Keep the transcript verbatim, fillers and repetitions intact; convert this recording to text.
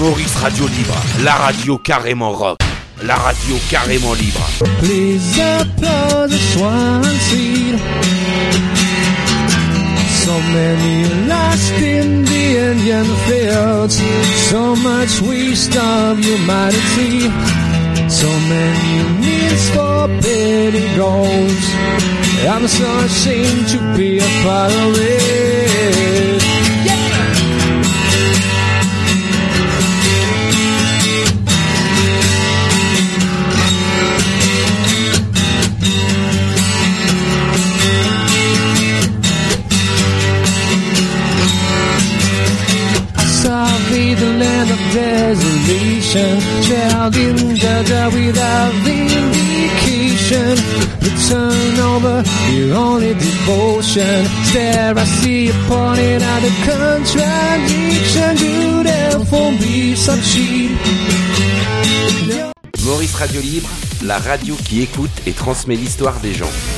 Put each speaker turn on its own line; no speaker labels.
Maurice Radio Libre, la radio carrément rock, la radio carrément libre.
Please applaud the swan seed. So many lost in the Indian fields, so much wisdom humanity, so many needs for petty goals. I'm so ashamed to be a part of it. The land of desolation, child in Jaja without vindication. Return over your only devotion. Stare, I see you pointing out the contradiction. You therefore be some sheep.
Maurice Radio Libre, la radio qui écoute et transmet l'histoire des gens.